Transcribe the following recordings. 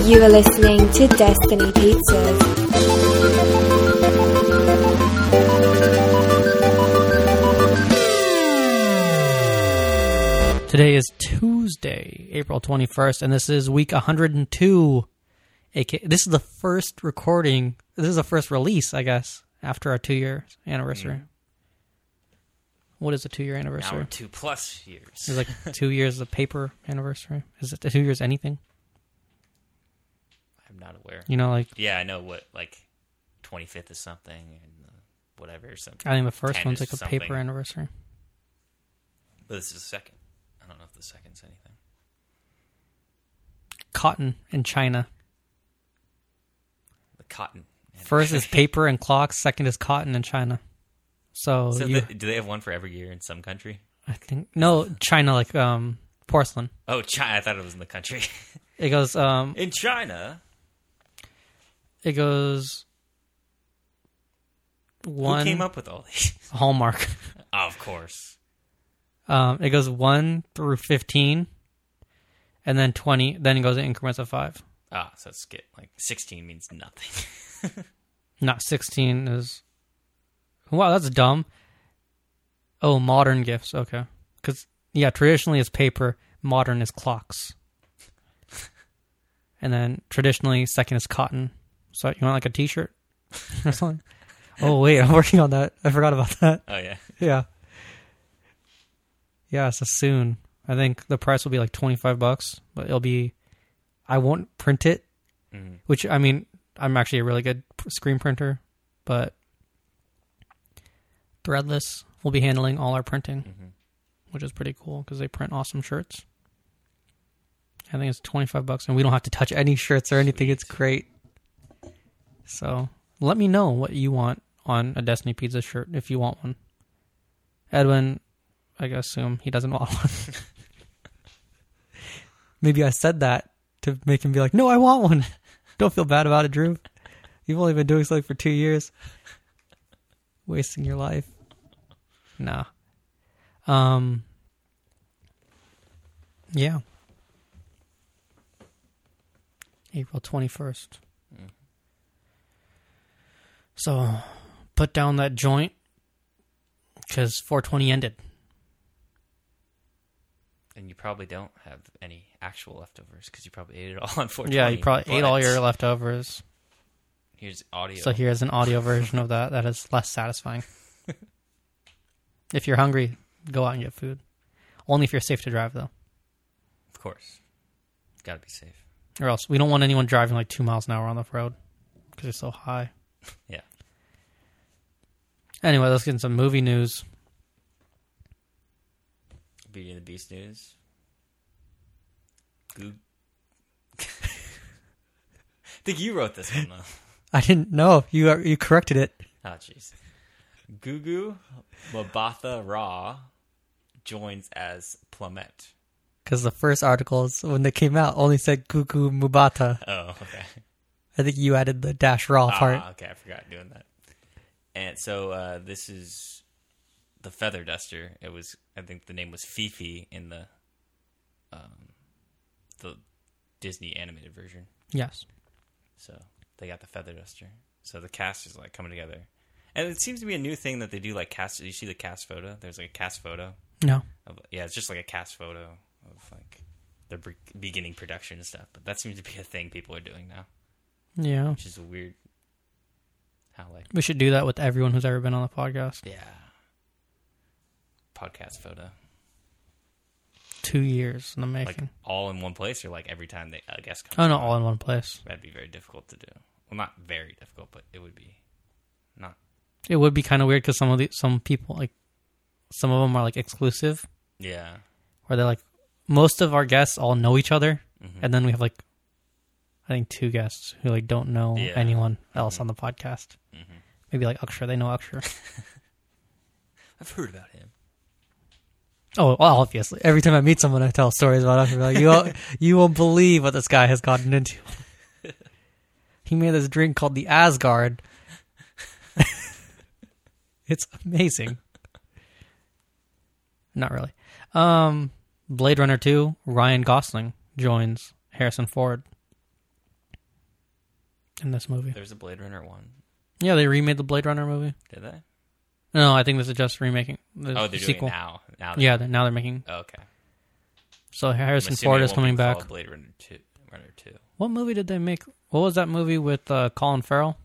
You are listening to Destiny Pizzas. Today is Tuesday, April 21st, and this is week 102. This is the first recording. This is the first release, I guess, after our 2-year anniversary. What is a 2-year anniversary? Now we're 2+ years. It's like 2 years of paper anniversary. Is it 2 years anything? I'm not aware. You know, like... Yeah, I know what, like, 25th is something, and whatever. Something. I think the first one's like a something. paper anniversary. But this is the second. I don't know if the second's anything. Cotton in China. The cotton. First is paper and clocks. Second is cotton in China. So do they have one for every year in some country? I think... No, China, like porcelain. Oh, China. I thought it was in the country. It goes... in China? It goes... Who came up with all these? Hallmark. Oh, of course. It goes 1 through 15, and then 20. Then it goes in increments of 5. Ah, so it's like 16 means nothing. Not 16 is... Wow, that's dumb. Oh, modern gifts. Okay. Because, yeah, traditionally it's paper. Modern is clocks. And then traditionally, second is cotton. So you want like a t-shirt or something? Oh, wait, I'm working on that. I forgot about that. Oh, yeah. Yeah. Yeah, so soon. I think the price will be like $25, but it'll be... I won't print it, which, I mean, I'm actually a really good screen printer, but Threadless will be handling all our printing, which is pretty cool because they print awesome shirts. I think it's $25, and we don't have to touch any shirts or anything. It's great. So let me know what you want on a Destiny Pizza shirt if you want one. Edwin, I assume he doesn't want one. Maybe I said that to make him be like, no, I want one. Don't feel bad about it, Drew. You've only been doing something for 2 years. Wasting your life. Nah. Yeah. April 21st. So, put down that joint, because 420 ended. And you probably don't have any actual leftovers, because you probably ate it all on 420. Yeah, you probably ate all your leftovers. Here's audio. So here's an audio version of that. That is less satisfying. If you're hungry, go out and get food. Only if you're safe to drive, though. Of course. Gotta be safe. Or else, we don't want anyone driving like 2 miles an hour on the road, because it's so high. Yeah. Anyway, let's get into some movie news. Beauty and the Beast news. I think you wrote this one, though. I didn't know. You corrected it. Oh, jeez. Gugu Mbatha Raw joins as Plumette. Because the first articles, when they came out, only said Gugu Mbatha. Oh, okay. I think you added the dash raw part. Okay, I forgot doing that. And so this is the Feather Duster. It was, I think the name was Fifi in the Disney animated version. Yes. So they got the Feather Duster. So the cast is like coming together. And it seems to be a new thing that they do, like cast. You see the cast photo? There's like a cast photo. No. Yeah, it's just like a cast photo of like the beginning production and stuff. But that seems to be a thing people are doing now. Yeah. Which is weird. How like we should do that with everyone who's ever been on the podcast. Yeah. Podcast photo. 2 years in the making. Like all in one place, or like every time a guest comes. Oh no, all in one place. That'd be very difficult to do. Well, not very difficult, but it would be not. It would be kind of weird because some people, like, some of them are like exclusive. Yeah. Where they're like, most of our guests all know each other, and then we have like, I think 2 guests who like don't know anyone else on the podcast. Maybe like Akshay, they know Akshay. I've heard about him. Oh, well, obviously. Every time I meet someone, I tell stories about Akshay. Like, you won't believe what this guy has gotten into. He made this drink called the Asgard. It's amazing. Not really. Blade Runner 2, Ryan Gosling joins Harrison Ford. in this movie. There's a Blade Runner 1. Yeah, they remade the Blade Runner movie. Did they? No, I think this is just remaking the Oh, they're sequel. doing it now. Yeah, now they're making. Oh, okay. So Harrison I'm assuming Ford it is won't coming be back. called Blade Runner 2. What movie did they make? What was that movie with Colin Farrell?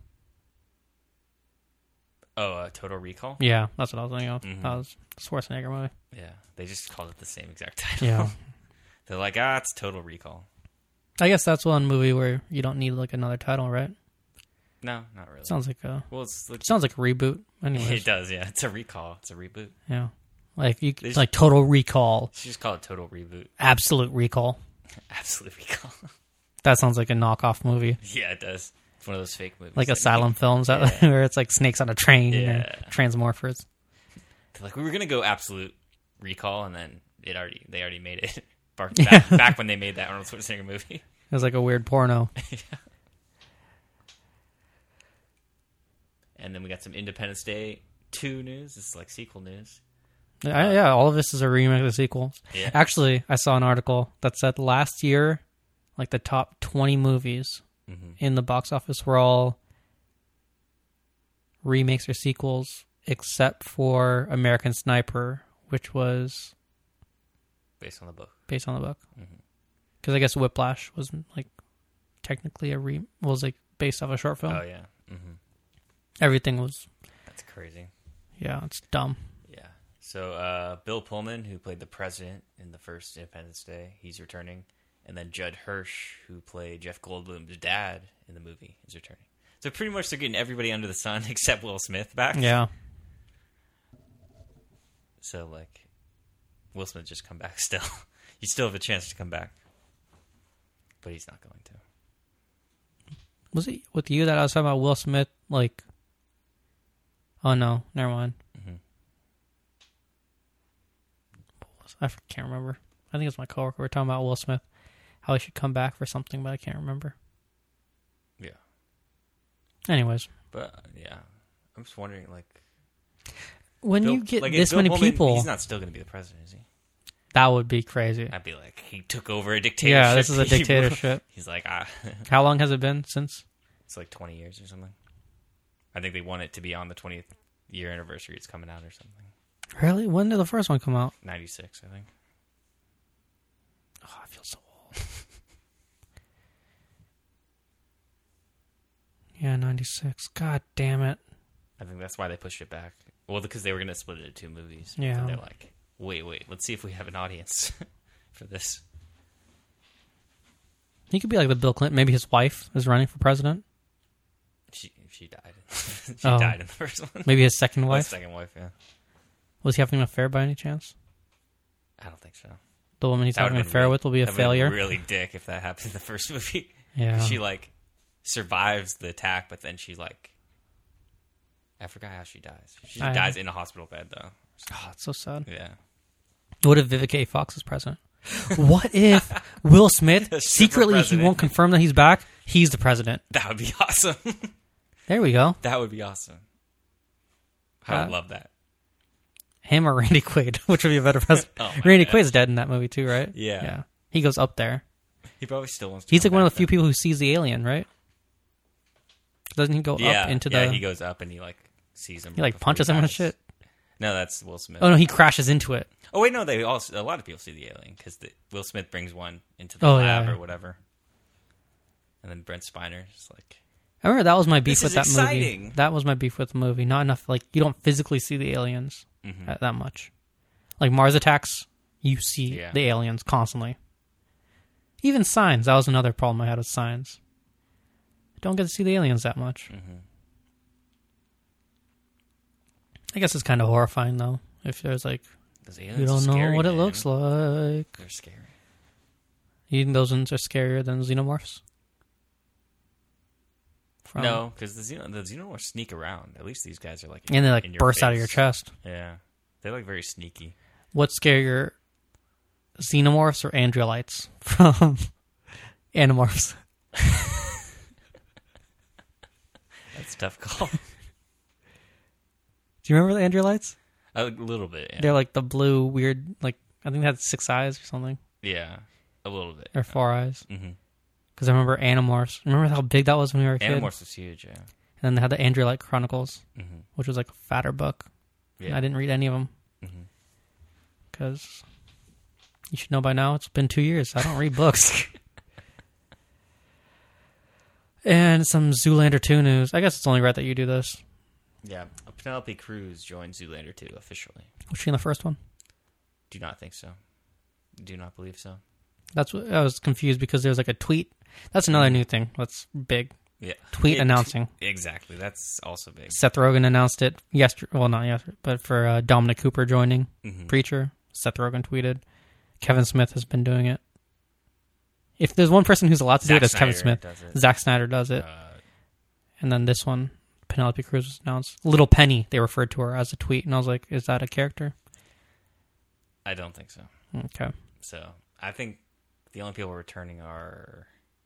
Oh, Total Recall? Yeah, that's what I was thinking of. Mhm. That was a Schwarzenegger movie. Yeah, they just called it the same exact title. Yeah. They're like, it's Total Recall. I guess that's one movie where you don't need like another title, right? No, not really. Sounds like a It's reboot. Anyways, it does, yeah. It's a recall. It's a reboot. yeah, like you They just- like Total Recall, You just call it Total Reboot. Absolute Recall. Absolute Recall. That sounds like a knockoff movie, Yeah, it does. It's one of those fake movies. like that Asylum films Yeah. where it's like snakes on a train Yeah. or Transmorphers. They're like, we were gonna go Absolute Recall, and then they already made it back when they made that Arnold Schwarzenegger movie. It was like a weird porno. And then we got some Independence Day 2 news. This is like sequel news. Yeah, all of this is a remake of the sequels. Yeah. Actually, I saw an article that said last year, like the top 20 movies in the box office were all remakes or sequels, except for American Sniper, which was Based on the book. based on the book. Because I guess Whiplash was like technically was like based off a short film. Oh, yeah. Everything was, That's crazy. yeah, it's dumb. Yeah. So Bill Pullman, who played the president in the first Independence Day, he's returning. And then Judd Hirsch, who played Jeff Goldblum's dad in the movie, is returning. So pretty much they're getting everybody under the sun except Will Smith back. Yeah. So, like, Will Smith just come back still. You still have a chance to come back. But he's not going to. Was it with you that I was talking about Will Smith, like... Oh, no. Never mind. I can't remember. I think it's my coworker. We were talking about Will Smith, how he should come back for something, but I can't remember. Yeah. Anyways. But, yeah. I'm just wondering, like... When Bill, you get like, this Bill many Pullman, people, he's not still going to be the president, is he? that would be crazy. I'd be like, he took over a dictatorship. Yeah, this is a dictatorship. He's like, How long has it been since? It's like 20 years or something. I think they want it to be on the 20th year anniversary. It's coming out or something. Really? When did the first one come out? 96, I think. Oh, I feel so old. Yeah, 96. God damn it. I think that's why they pushed it back. Well, because they were going to split it into 2 movies. Yeah. So they're like, wait, let's see if we have an audience for this. He could be like the Bill Clinton. Maybe his wife is running for president. She died. Oh. Died in the first one. Maybe his second The wife. second wife, yeah. Was he having an affair by any chance? I don't think so. The woman he's That having an would've been affair really- with will be a that would've been failure. really dick if that happened in the first movie. Yeah. She, like, survives the attack, but then she, like... I forgot how she dies. She dies in a hospital bed, though. Oh, that's so sad. Yeah. What if Vivica A. Fox is president? What if Will Smith, super secretly he president. won't confirm that he's back, he's the president? That would be awesome. There we go. That would be awesome. I would love that. Him or Randy Quaid, which would be a better president. Oh my Randy gosh. Quaid's dead in that movie too, right? Yeah. Yeah. He goes up there. He probably still wants to He's come like one of back, the few though. people who sees the alien, right? Doesn't he go Yeah, up into yeah, the... he goes up and he, like, sees him. He like before punches him and dies. shit? No, that's Will Smith. Oh no, he crashes into it. Oh, wait, no, a lot of people see the alien, because Will Smith brings one into the Oh, lab yeah. or whatever. And then Brent Spiner is like... I remember that was my beef This with is that exciting. movie. That was my beef with the movie. Not enough, like, you don't physically see the aliens that much. Like, Mars Attacks, you see the aliens constantly. Even Signs, that was another problem I had with Signs. I don't get to see the aliens that much. I guess it's kind of horrifying, though. If there's, like, Those aliens you don't are know scary, what it man. looks like. They're scary. You think those ones are scarier than xenomorphs? No, because the xenomorphs sneak around. At least these guys are like... And they, like, in your burst out of your face. chest. Yeah. They're, like, very sneaky. What's scarier, xenomorphs or androlites from Animorphs? That's a tough call. Do you remember the androlites? A little bit, yeah. They're like the blue, weird, like, I think they had 6 eyes or something. Yeah, a little bit. Or 4 eyes. Mm-hmm. Because I remember Animorphs. Remember how big that was when we were a kid? Animorphs was huge, yeah. And then they had the Androlite Chronicles, Mm-hmm. which was like a fatter book. Yeah. And I didn't read any of them. Mm-hmm. Because you should know by now, it's been 2 years. I don't read books. And some Zoolander 2 news. I guess it's only right that you do this. Yeah. Penelope Cruz joined Zoolander 2 officially. Was she in the first one? Do not think so. Do not believe so. That's what I was confused because there was like a tweet. That's another new thing. That's big. Yeah. Tweet announcing. Exactly. That's also big. Seth Rogen announced it yesterday. Well, not yesterday, but for Dominic Cooper joining Mm-hmm. Preacher. Seth Rogen tweeted. Kevin Smith has been doing it. If there's one person who's allowed to do it, it's Kevin Smith. Zack Snyder does it. And then this one, Penelope Cruz was announced. Little Penny, they referred to her as a tweet. And I was like, is that a character? I don't think so. Okay. So I think the only people returning are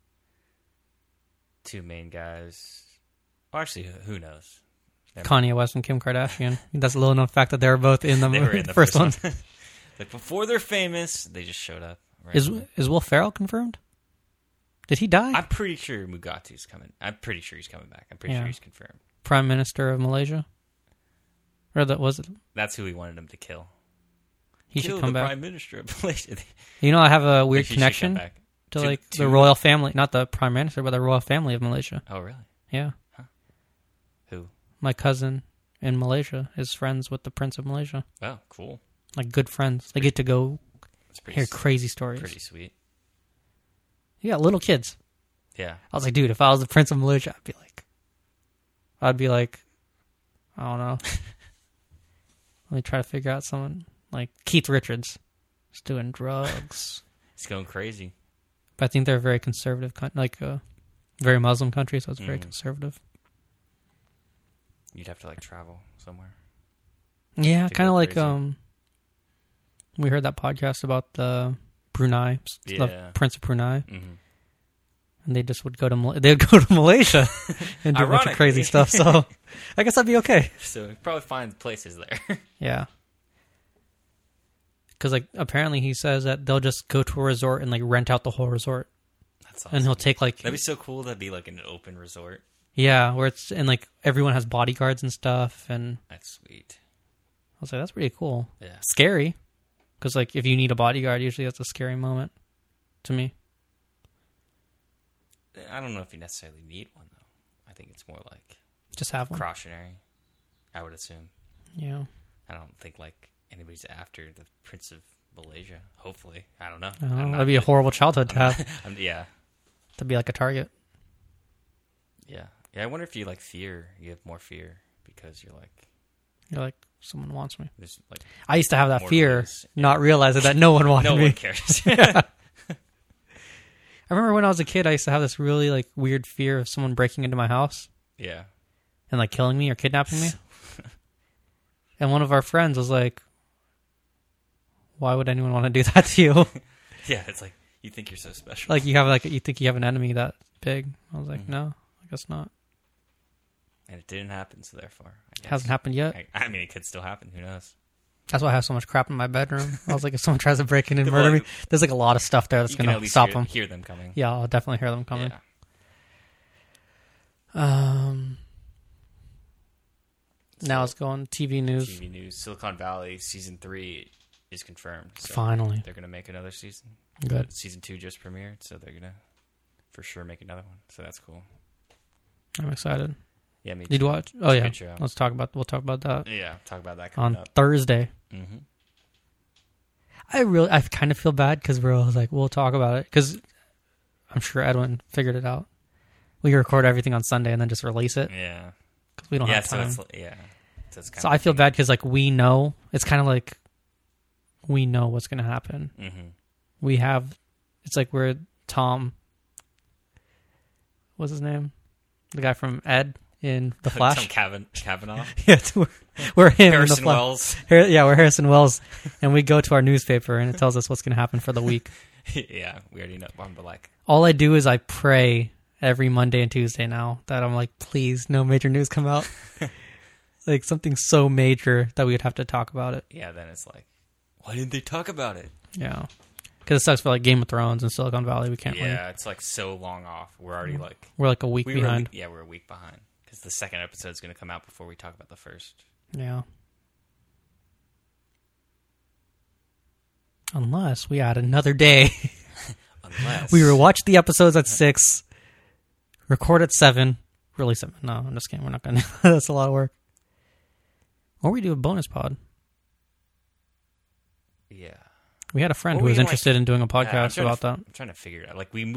two main guys. Well, actually, who knows? Kanye West and Kim Kardashian. That's a little known fact that they were both in the, They were in the first one. Like before they're famous, they just showed up. Right? Is Will Ferrell confirmed? Did he die? I'm pretty sure Mugatu's coming. I'm pretty sure he's coming back. I'm pretty sure he's confirmed. Prime Minister of Malaysia? Or that was it? That's who he wanted him to kill. He Kill should come the back. Prime Minister of Malaysia. You know, I have a weird He should come connection back. to To- like to- the royal family, not the Prime Minister, but the royal family of Malaysia. Oh, really? Yeah. Who? My cousin in Malaysia is friends with the Prince of Malaysia. Oh, cool. Like good friends. They get to go That's pretty. hear crazy stories. Pretty sweet. Yeah, little kids. Yeah. I was like, dude, if I was the Prince of Malaysia, I'd be like, I don't know. Let me try to figure out someone like Keith Richards, just doing drugs. He's going crazy. But I think they're a very conservative, very Muslim country, so it's very Mhm. conservative. You'd have to like travel somewhere. Yeah, To kind of go like crazy. we heard that podcast about the Brunei, the Yeah. Prince of Brunei, Mm-hmm. and they just would go to they'd go to Malaysia and do a bunch of crazy Ironically. stuff. So I guess I'd be okay. So you probably find places there. Yeah. Because like apparently he says that they'll just go to a resort and like rent out the whole resort, That's awesome. and he'll take like That'd be so cool. That'd be like an open resort. where it's and like everyone has bodyguards and stuff, and That's sweet. I was like, that's pretty cool. Yeah. Scary, because like if you need a bodyguard, usually that's a scary moment to me. I don't know if you necessarily need one though. I think it's more like Just have one. cautionary. I would assume. Yeah. I don't think like anybody's after the Prince of Malaysia. Hopefully, I don't know. I don't I'm know, not- that'd be a horrible childhood to have. Yeah, To be like a target. yeah. I wonder if you like fear. You have more fear because you're like You're like, someone wants me. there's like I used to have that More fear, lose. not realizing that no one wanted no me. one cares. I remember when I was a kid, I used to have this really like weird fear of someone breaking into my house Yeah. and like killing me or kidnapping me. And one of our friends was like, "Why would anyone want to do that to you? Yeah, it's like you think you're so special. Like you think you have an enemy that big?" I was like, Mhm. "No, I guess not. And it didn't happen, so therefore I It guess. hasn't happened yet." I mean, it could still happen. Who knows? That's why I have so much crap in my bedroom. I was like, if someone tries to break in and Well, murder me, there's like a lot of stuff there that's You can going at to least stop hear, them. hear them coming. Yeah, I'll definitely hear them coming. Yeah. Now let's go on TV news. TV news. Silicon Valley season 3 is confirmed. So Finally. they're gonna make another season. Good. Season 2 just premiered, so they're gonna for sure make another one. So that's cool. I'm excited. Yeah, me too. Did you watch? Oh It's a yeah. good show. We'll talk about that Yeah, talk about that coming on up. Thursday. Mm-hmm. I kind of feel bad because we're always like, we'll talk about it because I'm sure Edwin figured it out. We record everything on Sunday and then just release it Yeah. because we don't Yeah. have So time. it's yeah. So, it's So I feel bad because like we know it's kind of like we know what's gonna happen. Mm-hmm. We have it's like we're Tom. What's his name? The guy from Ed in The Flash. Tom Kavanaugh. Yeah, we're him in The Harrison Flash. Wells. Yeah, we're Harrison Wells, and we go to our newspaper and it tells us what's gonna happen for the week. Yeah, we already know. But like, All I do is I pray every Monday and Tuesday now that I'm like, please, no major news come out. Like something so major that we would have to talk about it. yeah, then it's like, why didn't they talk about it? Yeah. Because it sucks for like Game of Thrones and Silicon Valley. We can't. Yeah, it's like so long off. We're already like We're like a week behind. We're a week behind because the second episode is going to come out before we talk about the first. Yeah. Unless we add another day. Unless We rewatch the episodes at 6, record at 7, release them. No, I'm just kidding. We're not going to. That's a lot of work. Or we do a bonus pod. Yeah. We had a friend Or who we was can, interested in doing a Yeah, I'm podcast trying about to, that. I'm trying to figure it out. Like we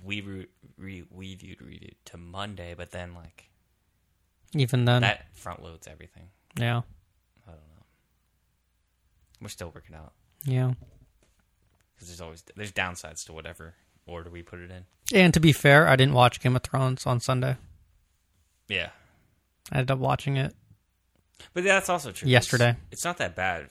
viewed to Monday, but then like Even then, that front loads everything. yeah. I don't know. We're still working out Yeah. because there's downsides to whatever order we put it in. And to be fair, I didn't watch Game of Thrones on Sunday. Yeah, I ended up watching it but that's also true. yesterday. It's not that bad.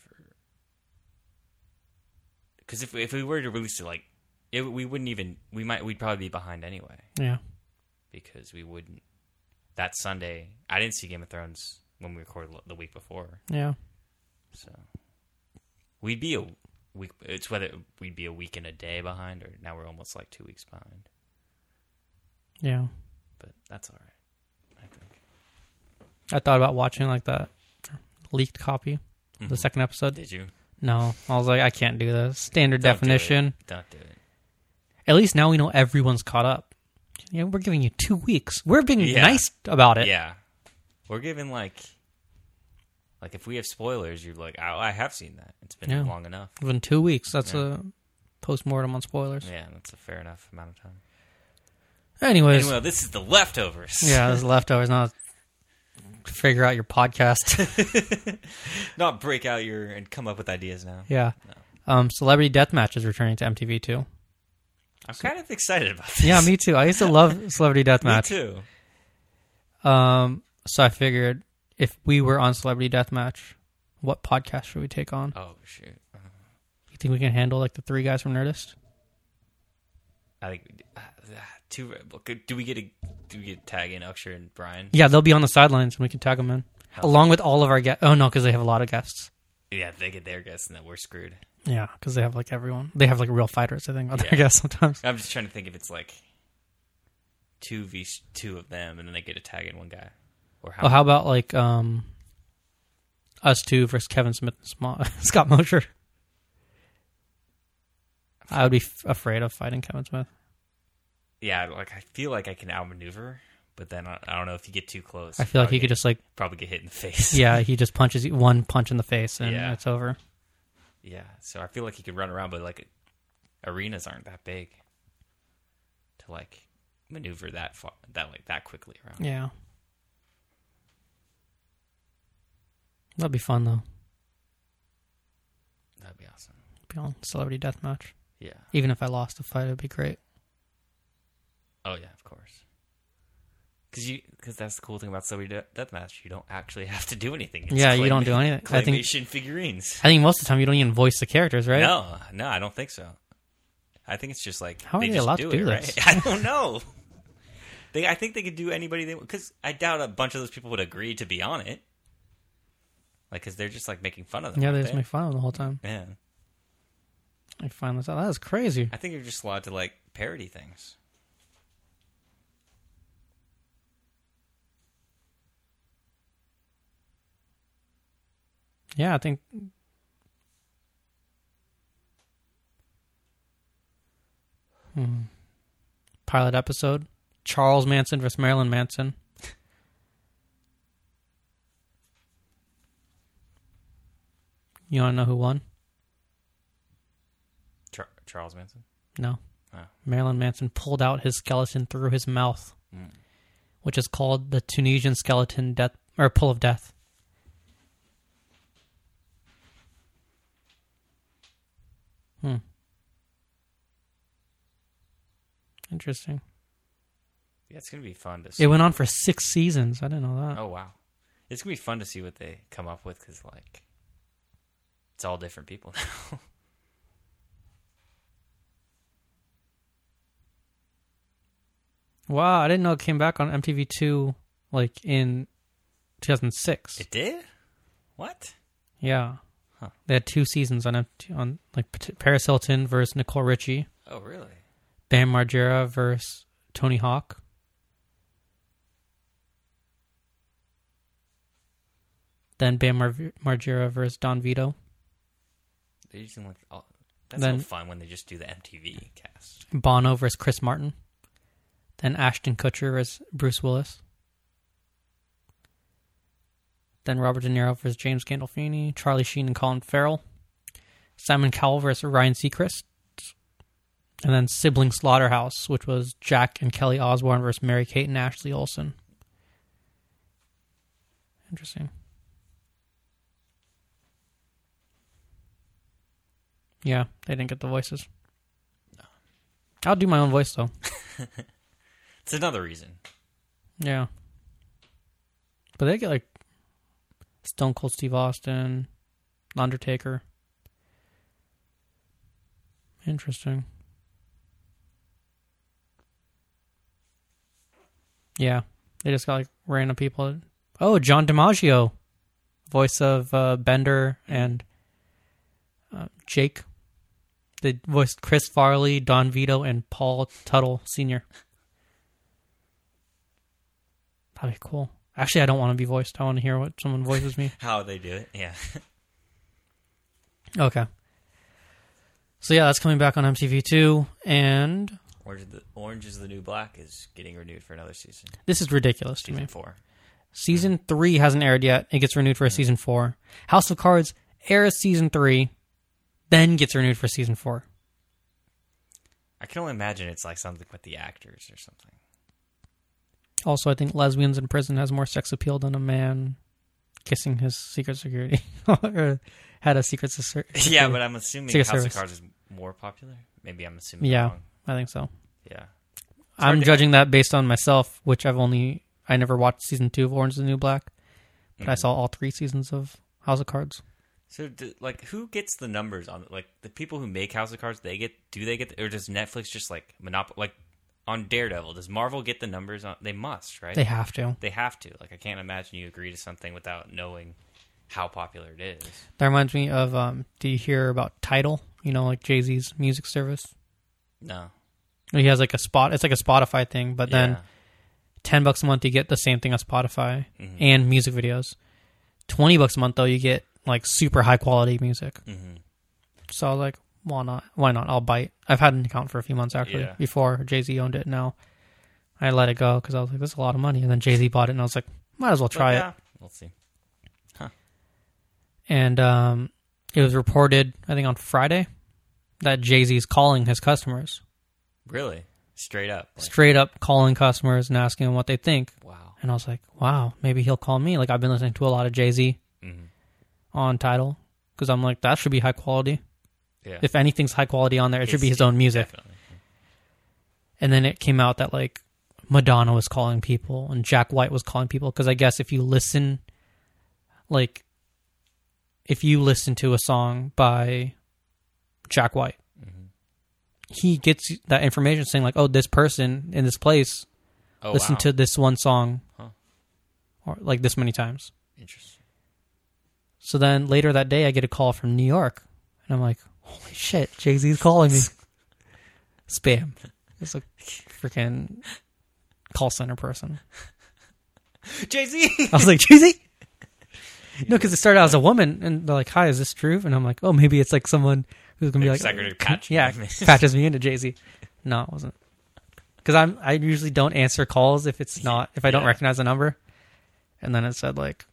Because if we were to release it, like, we wouldn't even... We'd probably be behind anyway. Yeah. Because we wouldn't... That Sunday... I didn't see Game of Thrones when we recorded the week before. Yeah. So... We'd be a week... It's whether we'd be a week and a day behind, or now we're almost like 2 weeks behind. Yeah. But that's all right, I think. I thought about watching like that leaked copy, the second episode. Did you? No. I was like, I can't do this. Standard Don't definition. Don't do it. At least now we know everyone's caught up. Yeah, we're giving you 2 weeks. We're being Yeah. nice about it. Yeah. We're giving, like... Like, if we have spoilers, you're like, I have seen that. It's been Yeah. long enough. Within 2 weeks. That's Yeah. a post-mortem on spoilers. Yeah, that's a fair enough amount of time. Anyways. Anyway, this is the leftovers. Yeah, this is leftovers. Not figure out your podcast. Not break out and come up with ideas now. Yeah. No. Celebrity Deathmatch is returning to MTV too. I'm kind of excited about this. Yeah, me too. I used to love Celebrity Me Deathmatch. too. So I figured if we were on Celebrity Deathmatch, what podcast should we take on? Oh, shoot. You think we can handle like the 3 guys from Nerdist? I think do we get tag in Uksher and Brian? Yeah, they'll be on the sidelines and we can tag them in. Along with all of our guests. Oh, no, because they have a lot of guests. Yeah, if they get their guests, and then we're screwed. Yeah, because they have like everyone. They have like real fighters, I think, on Yeah. their guests sometimes. I'm just trying to think if it's like 2v2 of them, and then they get a tag in one guy. Or Well, how about like us 2 versus Kevin Smith and Scott Mosher? I would be afraid of fighting Kevin Smith. Yeah, like I feel like I can outmaneuver, but then I don't know if you get too close. I feel like he could just like, probably get hit in the face. yeah, he just punches you 1 punch in the face and Yeah. it's over. Yeah, so I feel like he could run around, but like arenas aren't that big to like maneuver that far, that quickly around. Yeah. That'd be fun though. That'd be awesome. Be on Celebrity Deathmatch. Yeah. Even if I lost the fight, it'd be great. Oh yeah, of course. Because that's the cool thing about Celebrity Deathmatch. You don't actually have to do anything. It's Yeah, you don't do anything. I think Claymation figurines. most of the time you don't even voice the characters, right? No, I don't think so. I think it's just like How are they just allowed to do it, this? Right? I don't know. I think they could do anybody they want, because I doubt a bunch of those people would agree to be on it. Like, because they're just like making fun of them. Yeah, aren't they just make fun of them the whole time. Yeah, I find this out. That is crazy. I think you're just allowed to like parody things. Yeah, I think. Pilot episode: Charles Manson versus Marilyn Manson. You want to know who won? Charles Manson. No. Oh. Marilyn Manson pulled out his skeleton through his mouth, which is called the Tunisian skeleton death or pull of death. Interesting. Yeah, it's gonna be fun to see. It went on for 6 seasons. I didn't know that. Oh wow, it's gonna be fun to see what they come up with, because like it's all different people now. Wow, I didn't know it came back on MTV2 like in 2006. It did? What? Yeah. They had 2 seasons on like Paris Hilton versus Nicole Richie, Oh, really? Bam Margera versus Tony Hawk. Then Bam Margera versus Don Vito. They're using like that's Then- so fun when they just do the MTV cast. Bono versus Chris Martin. Then Ashton Kutcher versus Bruce Willis. Then Robert De Niro versus James Gandolfini. Charlie Sheen and Colin Farrell. Simon Cowell versus Ryan Seacrest. And then Sibling Slaughterhouse, which was Jack and Kelly Osbourne versus Mary-Kate and Ashley Olsen. Interesting. Yeah, they didn't get the voices. No. I'll do my own voice, though. It's another reason. Yeah. But they get, like, Stone Cold Steve Austin, Undertaker. Interesting. Yeah. They just got, like, random people. Oh, John DiMaggio. Voice of Bender and Jake. They voiced Chris Farley, Don Vito, and Paul Tuttle Sr. That'd be cool. Actually, I don't want to be voiced. I want to hear what someone voices me. How they do it, yeah. Okay. So yeah, that's coming back on MTV2, and Orange is the New Black is getting renewed for another season. this is ridiculous to Season me. 4. Season 3 hasn't aired yet. It gets renewed for a season 4. House of Cards airs season 3, then gets renewed for season 4. I can only imagine it's like something with the actors or something. Also, I think lesbians in prison has more sex appeal than a man kissing his secret security. Or had a secret security. Yeah, but I'm assuming Secret House Service. of Cards is more popular. Maybe I'm assuming Yeah, wrong. I think so. Yeah. I'm hard to- judging that based on myself, which I never watched season 2 of Orange is the New Black, but I saw all 3 seasons of House of Cards. So, who gets the numbers on like the people who make House of Cards? Do they get, or does Netflix just like monopoly? Like on Daredevil, does Marvel get the numbers on? They must, right? They have to. They have to. Like, I can't imagine you agree to something without knowing how popular it is. That reminds me of, do you hear about Tidal? You know, like Jay-Z's music service? No. He has like a spot. It's like a Spotify thing, but then Yeah. $10 a month you get the same thing on Spotify and music videos. $20 a month though you get like super high quality music. Mm-hmm. So I was like, why not? Why not? I'll bite. I've had an account for a few months actually Yeah. before Jay-Z owned it. Now I let it go because I was like, this is a lot of money. And then Jay-Z bought it, and I was like, might as well try it. We'll see. And it was reported, I think on Friday, that Jay-Z is calling his customers. Really? Straight up. Like, Straight up calling customers and asking them what they think. wow. And I was like, wow, maybe he'll call me. Like, I've been listening to a lot of Jay-Z Mm-hmm. on Tidal because I'm like, that should be high quality. Yeah. If anything's high quality on there, it should be his own music. Definitely. And then it came out that, like, Madonna was calling people and Jack White was calling people because I guess if you listen, like, if you listen to a song by Jack White, he gets that information saying, like, oh, this person in this place Oh, listened wow. to this one song Huh. or, like, this many times. Interesting. So then later that day, I get a call from New York. And I'm like, holy shit, Jay-Z's calling me. Spam. It's a freaking call center person. Jay-Z! I was like, Jay-Z? No, because it started out as a woman. And they're like, hi, is this true? And I'm like, oh, maybe it's like someone who's going to be like, Secretary patch. yeah, patches me into Jay-Z. No, it wasn't. Because I usually don't answer calls if it's not, if I don't Yeah. recognize the number. And then it said like,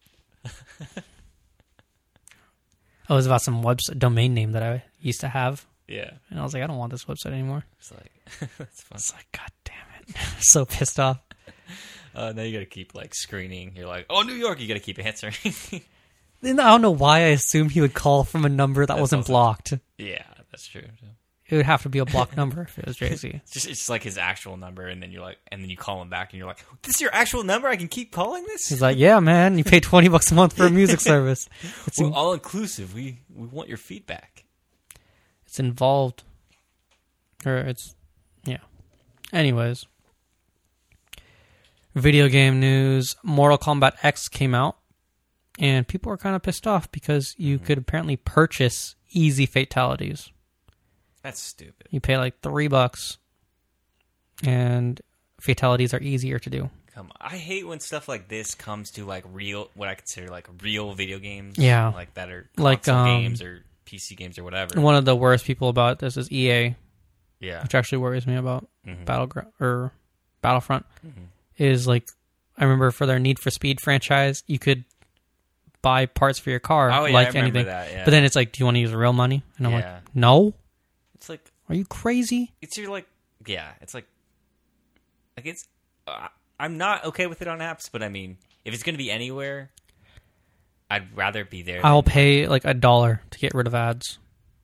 oh, it was about some website domain name that I used to have. Yeah. And I was like, I don't want this website anymore. It's like, that's fun. It's like, God damn it. So pissed off. Now you gotta keep, like, screening. You're like, oh, New York, you gotta keep answering. Then I don't know why I assumed he would call from a number that wasn't also- blocked. Yeah, that's true. It would have to be a blocked number if it was Jay-Z. It's just like his actual number, and then you're like, and then you call him back, and you're like, "This is your actual number? I can keep calling this." He's like, yeah, man, you pay $20 a month for a music service. It's We're all inclusive. We want your feedback. it's involved, or it's yeah. Anyways, video game news: Mortal Kombat X came out, And people are kind of pissed off because you could apparently purchase easy fatalities. That's stupid. You pay like $3 and fatalities are easier to do. Come on. I hate when stuff like this comes to like real, what I consider like real video games. Yeah. Like that are Like, console games or PC games or whatever. One of the worst people about this is EA, Yeah. which actually worries me about Battlefront. Is like, I remember for their Need for Speed franchise, you could buy parts for your car, Oh, yeah, like I remember anything. that, yeah. But then it's like, do you want to use real money? And I'm Yeah. like, no. It's like, Are you crazy? it's your like, yeah, it's like it's, I'm not okay with it on apps, but I mean, if it's going to be anywhere, I'd rather be there. I'll pay like $1 to get rid of ads.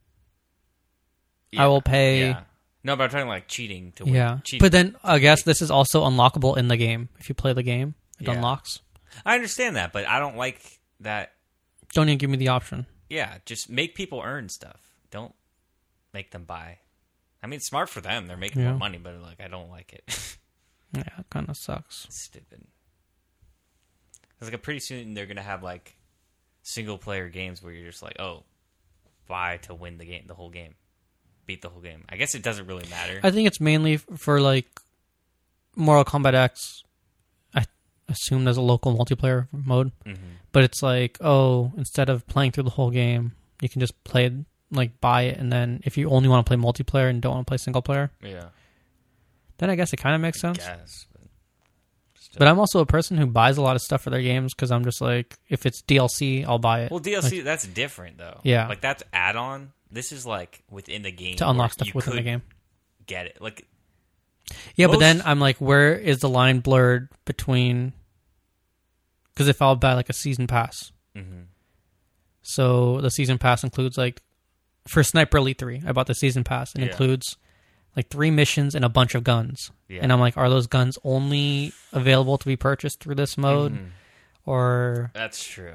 I will pay. Yeah. No, but I'm talking like cheating to win. Yeah. Cheating. But then I guess this is also unlockable in the game. If you play the game, it Yeah. unlocks. I understand that, but I don't like that. Don't even give me the option. Yeah, just make people earn stuff. Don't make them buy. I mean, it's smart for them. They're making Yeah. more money, but like, I don't like it. Yeah, it kind of sucks. It's stupid. It's like pretty soon they're gonna have like single player games where you're just like, oh, buy to win the game, the whole game, beat the whole game. I guess it doesn't really matter. I think it's mainly for like Mortal Kombat X. I assume there's a local multiplayer mode, but it's like, oh, instead of playing through the whole game, you can just play like buy it, and then if you only want to play multiplayer and don't want to play single player, Yeah, then I guess it kind of makes sense. yes. But I'm also a person who buys a lot of stuff for their games because I'm just like, if it's DLC, I'll buy it. Well, DLC that's different though. Yeah. like that's add-on. This is like within the game to unlock where stuff you within the could game. Get it like Yeah, but most- then I'm like, where is the line blurred between? Because if I'll buy like a season pass, so the season pass includes like, for Sniper Elite 3, I bought the season pass. It Yeah. includes like 3 missions and a bunch of guns. Yeah. And I'm like, are those guns only available to be purchased through this mode? Or That's true.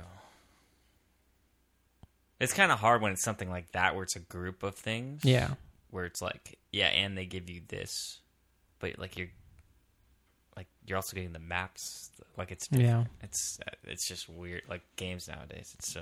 It's kind of hard when it's something like that where it's a group of things. yeah, Where it's like, yeah, and they give you this, but like you're also getting the maps. Like it's different. It's just weird. Like games nowadays, it's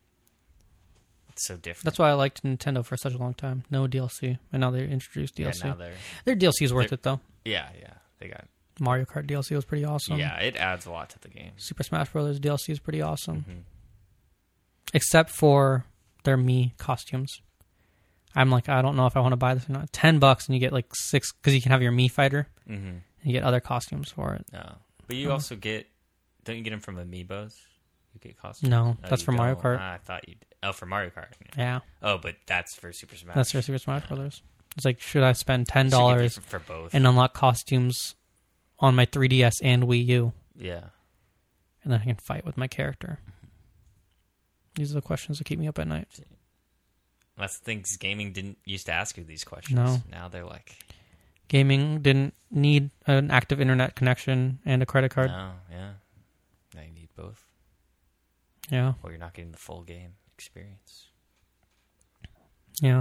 so different. that's why I liked Nintendo for such a long time. No DLC, and now they introduced DLC. Yeah, now Their DLC is worth it though. yeah, they got Mario Kart DLC was pretty awesome. yeah. It adds a lot to the game. Super Smash Bros. DLC is pretty awesome. Except for their Mii costumes. I'm like, I don't know if I want to buy this or not. $10 and you get like 6, because you can have your Mii fighter. And you get other costumes for it. No, but you also don't you get them from Amiibos? You get costumes? No, that's you for Mario don't? Kart. I thought you. Oh, for Mario Kart. Yeah, Oh, but that's for Super Smash. that's for Super Smash Brothers. It's like, should I spend Should get $10 for both? and unlock costumes on my 3DS and Wii U, Yeah. and then I can fight with my character? These are the questions that keep me up at night. That's the thing. 'Cause gaming didn't used to ask you these questions. No. Now they're like, Gaming didn't need an active internet connection and a credit card. no, yeah. Now you need both, Yeah, or you're not getting the full game experience. yeah.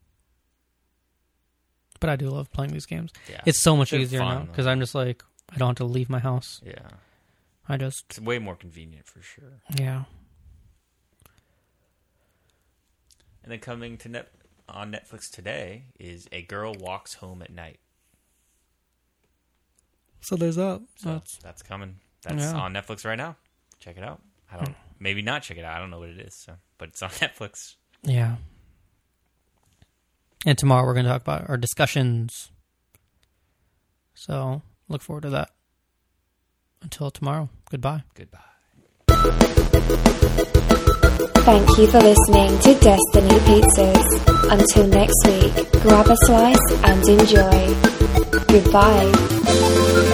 But I do love playing these games. Yeah. It's so much They're easier fun, now though. because I'm just like, I don't have to leave my house. Yeah. I just, It's way more convenient for sure. yeah. And then coming to on Netflix today is A Girl Walks Home at Night. So there's that. So that's coming. That's Yeah. on Netflix right now. Check it out. I don't maybe not check it out. I don't know what it is. So, but it's on Netflix. Yeah. And tomorrow we're going to talk about our discussions. So look forward to that. Until tomorrow, goodbye. Goodbye. Thank you for listening to Destiny Pizzas. Until next week, grab a slice and enjoy. Goodbye.